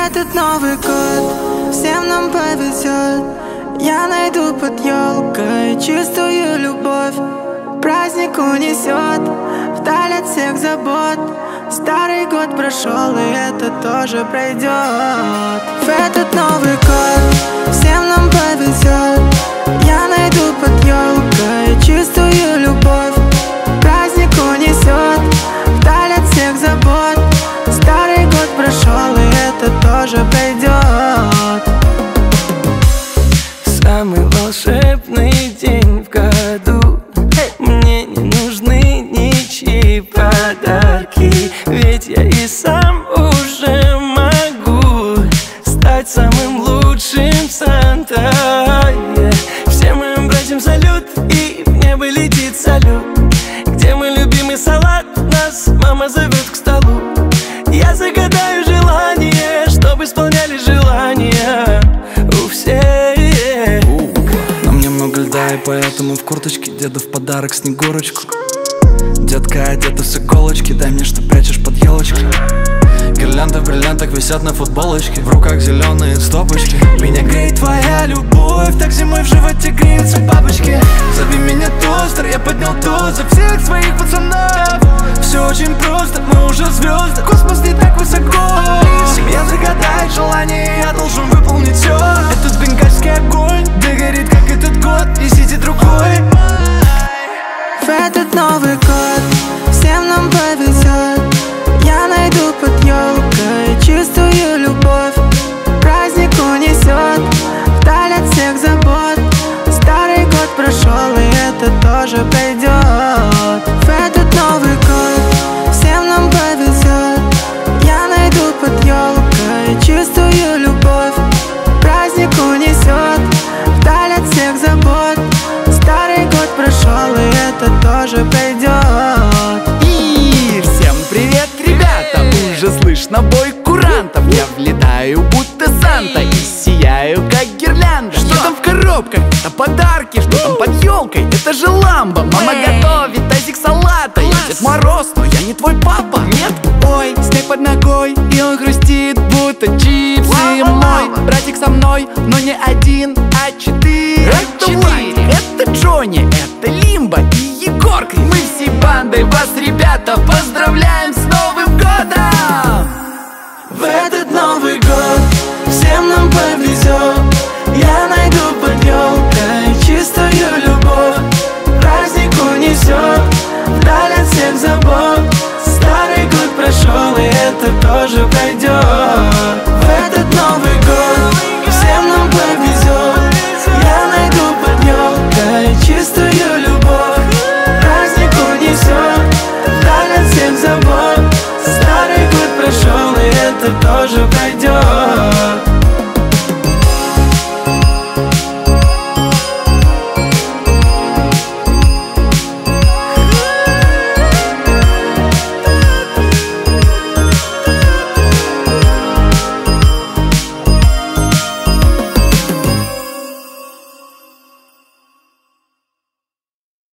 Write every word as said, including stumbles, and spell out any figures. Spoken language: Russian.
этот Новый год всем нам повезет. Я найду под елкой чистую любовь. Праздник унесет вдаль от всех забот. Старый год прошел, и это тоже пройдет. В этот Новый год всем нам повезет. Я найду под елкой чистую любовь. Праздник унесет вдаль от всех забот. Старый год прошел, и это тоже пройдет. Самый волшебный день в году. Мне не нужны ничьи подарки, ведь я и сам уже могу стать самым лучшим Санта. Всем моим братьям салют, и в небо летит салют. Где мой любимый салат? Нас мама зовет к столу. Я загадаю желание, чтобы исполняли желания у всех. На мне много льда, и поэтому в курточке деду в подарок снегурочку. Детка одета с иголочки, дай мне, что прячешь под елочкой. Гирлянды в бриллиантах висят на футболочке, в руках зеленые стопочки. Меня греет твоя любовь, так зимой в животе греются бабочки. Зови меня тостер, я поднял тост за всех своих пацанов. Все очень просто, мы уже звезды, космос не так высоко. Семья загадает желание, я должен выполнить все. Этот бенгальский огонь догорит, как этот год, и сидит другой. В этот Новый год всем нам повезет. Я найду под елкой чистую любовь. Праздник унесет вдаль от всех забот. Старый год прошел, и это тоже пройдет. В этот Новый год всем нам повезет. Я найду под елкой чистую любовь. Праздник унесет вдаль от всех забот. Старый год прошел, и это тоже пройдет. И всем привет, ребята! Уже слышно бой курантов. Я влетаю, будто Санта, и сияю, как гирлянда. Что там в коробках? Это подарки. Что там под елкой? Это же ламба. Мама готовит тазик салата. Я Дед Мороз, но я не твой папа. Нет? Ой, снег под ногой, и он хрустит, будто чипсы. Мой братик со мной, но не один, а четыре. Четыре. Это Джонни, это Лимба и Егорка. Мы всей бандой вас, ребята, поздравляем с Новым годом! В этот Новый год всем нам повезет. Я найду под елкой чистую любовь. Праздник унесет вдаль от всех забот. Старый год прошел, и это тоже пройдет. В этот Новый год всем нам повезет. Я найду под елкой чистую любовь. Праздник унесет вдаль от всех забот. Старый год прошел, и это тоже пройдет.